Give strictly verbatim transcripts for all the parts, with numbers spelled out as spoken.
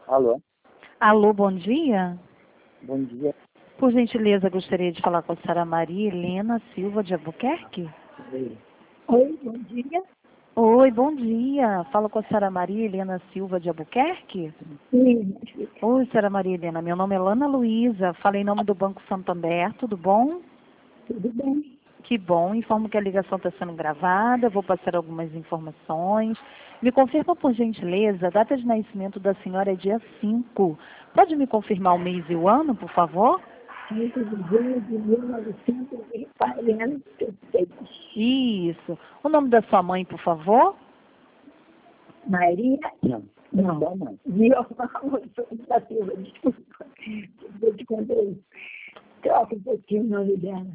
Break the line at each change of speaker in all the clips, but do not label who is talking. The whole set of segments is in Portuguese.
Alô,
Alô, bom dia.
bom dia.
Por gentileza, gostaria de falar com a senhora Maria Helena Silva de Albuquerque.
Oi, bom dia.
Oi, bom dia. Falo com a senhora Maria Helena Silva de Albuquerque.
Sim,
Oi, senhora Maria Helena. Meu nome é Lana Luísa. Falei em nome do Banco Santander. Tudo bom?
tudo bem?
Que bom. Informo que a ligação está sendo gravada. Vou passar algumas informações. Me confirma, por gentileza, a data de nascimento da senhora é dia cinco. Pode me confirmar o mês e o ano, por favor?
cinco de junho de mil novecentos e quarenta e seis.
Isso. O nome da sua mãe, por favor?
Maria,
Não,
não,
não, não.
Vilma da Silva, desculpa. Eu te contei. Troca um pouquinho o nome dela.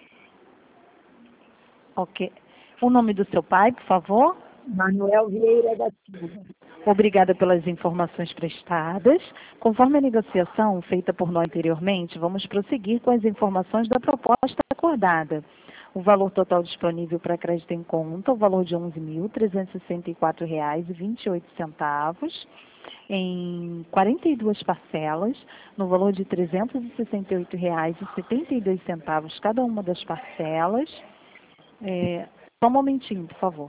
Ok. O nome do seu pai, por favor?
Manuel Vieira da Silva.
Obrigada pelas informações prestadas. Conforme a negociação feita por nós anteriormente, vamos prosseguir com as informações da proposta acordada. O valor total disponível para crédito em conta, o valor de onze mil trezentos e sessenta e quatro reais e vinte e oito centavos, em quarenta e duas parcelas, no valor de trezentos e sessenta e oito reais e setenta e dois centavos cada uma das parcelas. É, só um momentinho, por favor.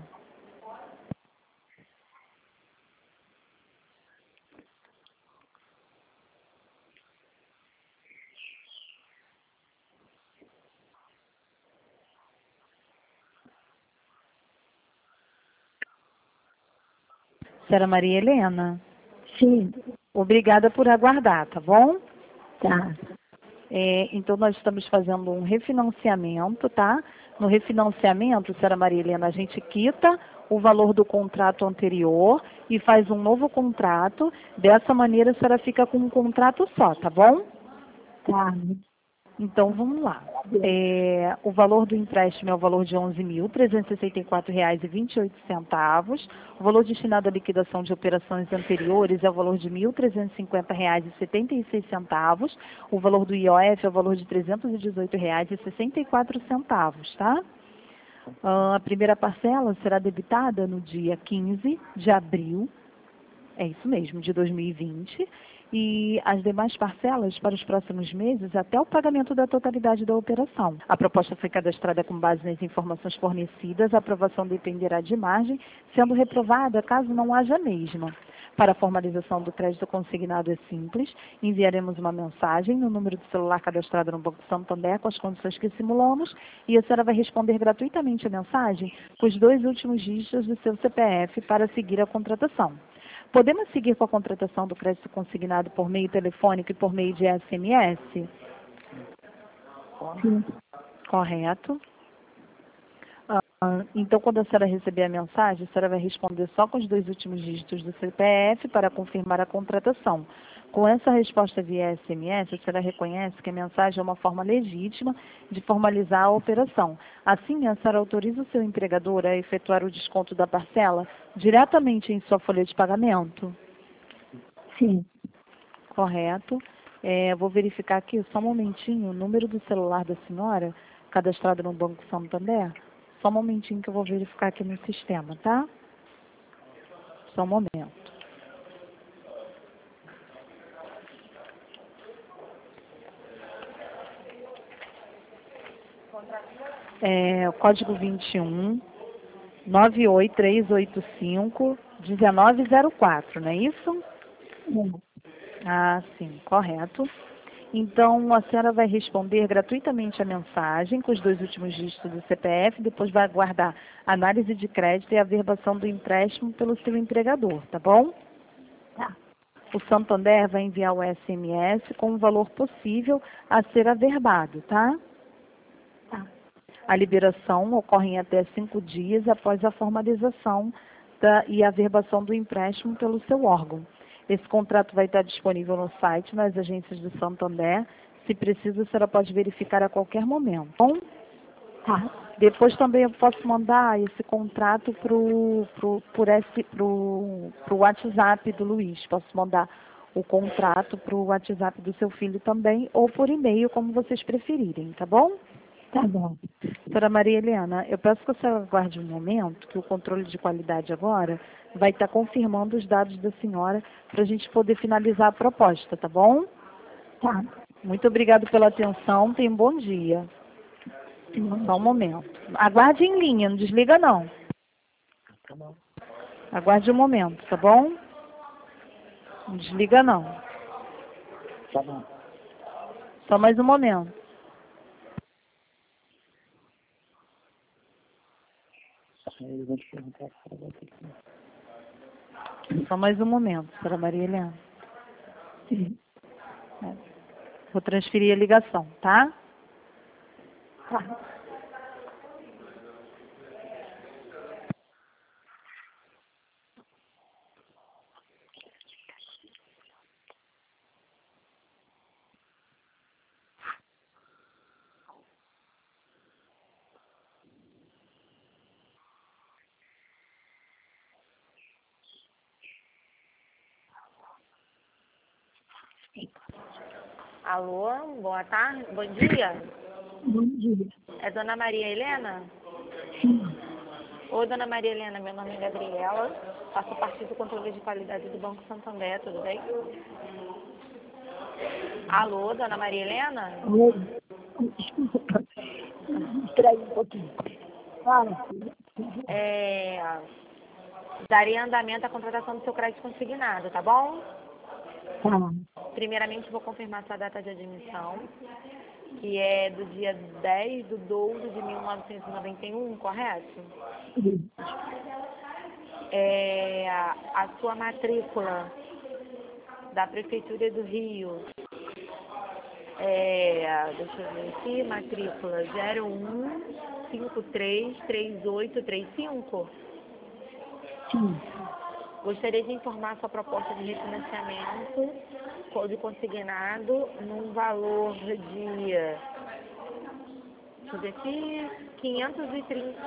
Senhora Maria Helena,
Sim,
obrigada por aguardar, tá bom?
tá.
É, então, nós estamos fazendo um refinanciamento, tá? No refinanciamento, senhora Maria Helena, a gente quita o valor do contrato anterior e faz um novo contrato. Dessa maneira, a senhora fica com um contrato só, tá bom?
Tá.
Então, vamos lá. É, o valor do empréstimo é o valor de onze mil trezentos e sessenta e quatro reais e vinte e oito centavos. O valor destinado à liquidação de operações anteriores é o valor de mil trezentos e cinquenta reais e setenta e seis centavos. O valor do I O F é o valor de trezentos e dezoito reais e sessenta e quatro centavos, tá? Ah, a primeira parcela será debitada no dia quinze de abril, é isso mesmo, de dois mil e vinte, e as demais parcelas para os próximos meses até o pagamento da totalidade da operação. A proposta foi cadastrada com base nas informações fornecidas, a aprovação dependerá de margem, sendo reprovada caso não haja a mesma. Para a formalização do crédito consignado é simples, enviaremos uma mensagem no número do celular cadastrado no Banco Santander com as condições que simulamos e a senhora vai responder gratuitamente a mensagem com os dois últimos dígitos do seu C P F para seguir a contratação. Podemos seguir com a contratação do crédito consignado por meio telefônico e por meio de S M S?
Sim.
Correto. Ah, então, quando a senhora receber a mensagem, a senhora vai responder só com os dois últimos dígitos do C P F para confirmar a contratação. Com essa resposta via S M S, a senhora reconhece que a mensagem é uma forma legítima de formalizar a operação. Assim, a senhora autoriza o seu empregador a efetuar o desconto da parcela diretamente em sua folha de pagamento?
Sim.
Correto. É, vou verificar aqui, só um momentinho, o número do celular da senhora, cadastrado no Banco Santander. Só um momentinho que eu vou verificar aqui no sistema, tá? Só um momento. É, o código vinte e um, nove oito três oito cinco, um nove zero quatro, não é isso?
Sim.
Ah, sim, correto. Então, a senhora vai responder gratuitamente a mensagem com os dois últimos dígitos do C P F, depois vai aguardar a análise de crédito e a averbação do empréstimo pelo seu empregador, tá bom?
Tá.
O Santander vai enviar o S M S com o valor possível a ser averbado, tá?
Tá.
A liberação ocorre em até cinco dias após a formalização da, e a averbação do empréstimo pelo seu órgão. Esse contrato vai estar disponível no site, nas agências do Santander. Se precisa, a senhora pode verificar a qualquer momento. Bom,
Tá.
depois também eu posso mandar esse contrato pro, pro, por esse, pro, pro WhatsApp do Luiz. Posso mandar o contrato para o WhatsApp do seu filho também, ou por e-mail, como vocês preferirem, tá bom?
Tá bom.
Doutora Maria Helena, eu peço que a senhora aguarde um momento, que o controle de qualidade agora vai estar confirmando os dados da senhora para a gente poder finalizar a proposta, tá bom?
Tá.
Muito obrigada pela atenção, tenha um bom dia. Só um momento. Aguarde em linha, não desliga não.
Tá bom.
Aguarde um momento, tá bom? Não desliga não.
Tá bom.
Só mais um momento.
Eu vou te perguntar se ela vai ter que...
Só mais um momento, doutora Maria Helena.
Sim.
É. Vou transferir a ligação, tá?
Tá.
Alô, boa tarde, bom dia.
Bom dia.
É Dona Maria Helena?
Sim.
Oi, Dona Maria Helena, meu nome é Gabriela, faço parte do controle de qualidade do Banco Santander, tudo bem? Alô, Dona Maria Helena?
Oi. Desculpa. Me distraí um pouquinho. Fala, filha.
É, daria andamento à contratação do seu crédito consignado, tá bom?
Tá.
Primeiramente, vou confirmar sua data de admissão, que é do dia dez de doze de mil novecentos e noventa e um, correto?
Sim.
É, a sua matrícula da Prefeitura do Rio, é, deixa eu ver aqui, matrícula zero um cinco três três oito três cinco.
Sim.
Gostaria de informar sua proposta de refinanciamento de consignado num valor de, deixa eu ver aqui, quinhentos e trinta,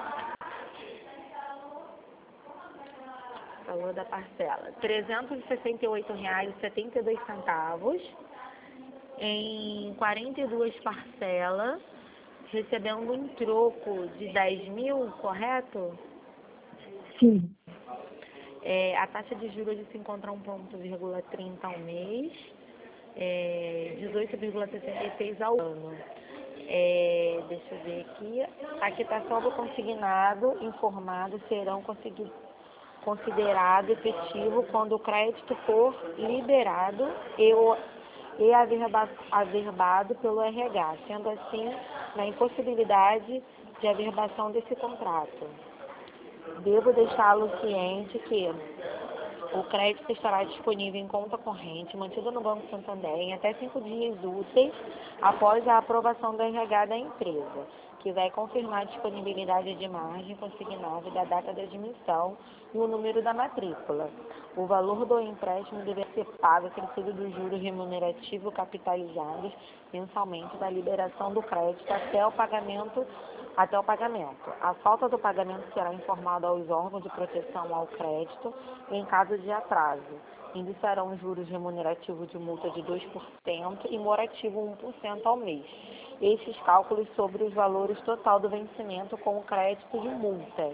valor da parcela, trezentos e sessenta e oito reais e setenta e dois centavos, em quarenta e duas parcelas, recebendo um troco de dez mil, correto?
Sim.
É, a taxa de juros se encontra um vírgula trinta ao mês, é, dezoito vírgula sessenta e seis ao ano. É, deixa eu ver aqui. A quitação do consignado informado serão consegui- considerado efetivo quando o crédito for liberado e, o, e averba, averbado pelo R H, sendo assim na impossibilidade de averbação desse contrato. Devo deixá-lo ciente que o crédito estará disponível em conta corrente, mantida no Banco Santander, em até cinco dias úteis após a aprovação do R H da empresa, que vai confirmar a disponibilidade de margem consignável da data da admissão e o número da matrícula. O valor do empréstimo deverá ser pago acrescido dos juros remunerativos capitalizados mensalmente da liberação do crédito até o pagamento até o pagamento. A falta do pagamento será informada aos órgãos de proteção ao crédito em caso de atraso. Iniciarão juros remunerativos de multa de dois por cento e morativo um por cento ao mês. Estes cálculos sobre os valores total do vencimento com o crédito de multa.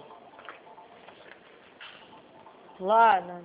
Lana,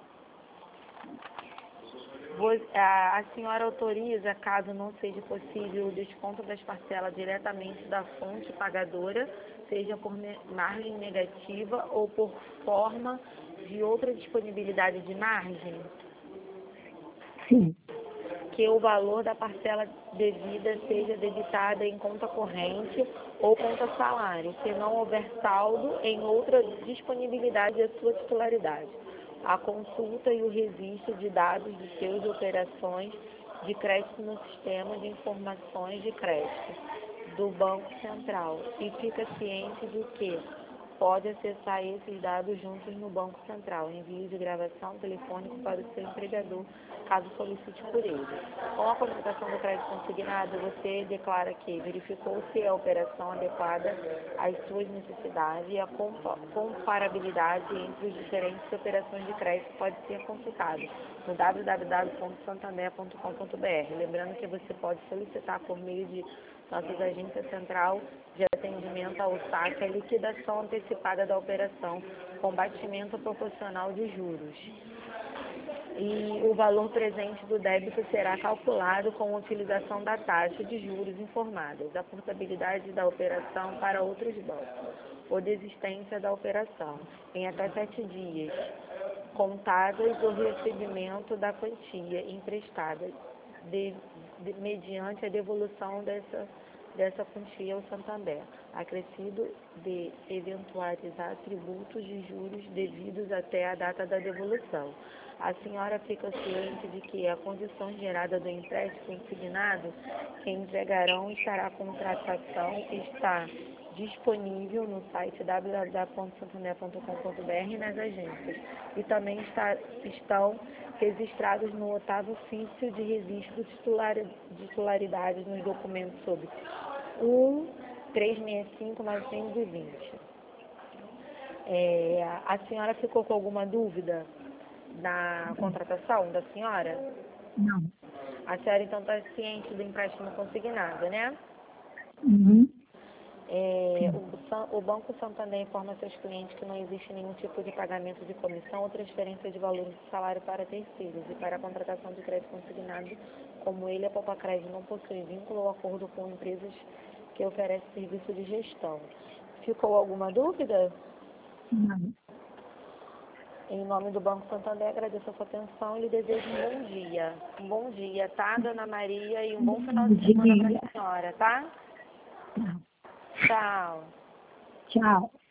a senhora autoriza, caso não seja possível, o desconto das parcelas diretamente da fonte pagadora, seja por margem negativa ou por forma de outra disponibilidade de margem?
Sim.
Que o valor da parcela devida seja debitada em conta corrente ou conta salário, se não houver saldo em outra disponibilidade da sua titularidade. A consulta e o registro de dados de suas operações de crédito no sistema de informações de crédito do Banco Central. E fica ciente de que pode acessar esses dados juntos no Banco Central. Envio de gravação telefônico para o seu empregador, caso solicite por ele. Com a contratação do crédito consignado, você declara que verificou se a operação adequada às suas necessidades e a compa- comparabilidade entre as diferentes operações de crédito pode ser consultado no w w w ponto santander ponto com ponto b r. Lembrando que você pode solicitar por meio de nossas agências central de atendimento ao saque a liquidação antecipada da operação com batimento proporcional de juros. E o valor presente do débito será calculado com a utilização da taxa de juros informadas, a portabilidade da operação para outros bancos, ou desistência da operação, em até sete dias, contáveis o recebimento da quantia emprestada, de, de, mediante a devolução dessa, dessa quantia ao Santander, acrescido de eventuais atributos de juros devidos até a data da devolução. A senhora fica ciente de que a condição gerada do empréstimo consignado que entregarão estará a contratação está disponível no site w w w ponto santander ponto com ponto b r e nas agências. E também está, estão registrados no oitavo ofício de registro de titular, de titularidade nos documentos sob um três seis cinco novecentos e vinte. É, a senhora ficou com alguma dúvida na contratação da senhora?
Não.
A senhora então está ciente do empréstimo consignado, né?
Uhum.
É, o, San- o Banco Santander informa seus clientes que não existe nenhum tipo de pagamento de comissão ou transferência de valores de salário para terceiros e para a contratação de crédito consignado, como ele, a Popacred não possui vínculo ou acordo com empresas que oferecem serviço de gestão. Ficou alguma dúvida?
Não.
Em nome do Banco Santander, agradeço a sua atenção e lhe desejo um bom dia. Um bom dia, tá, Dona Maria? E um bom final de semana para a senhora, tá?
Não.
Tchau.
Tchau.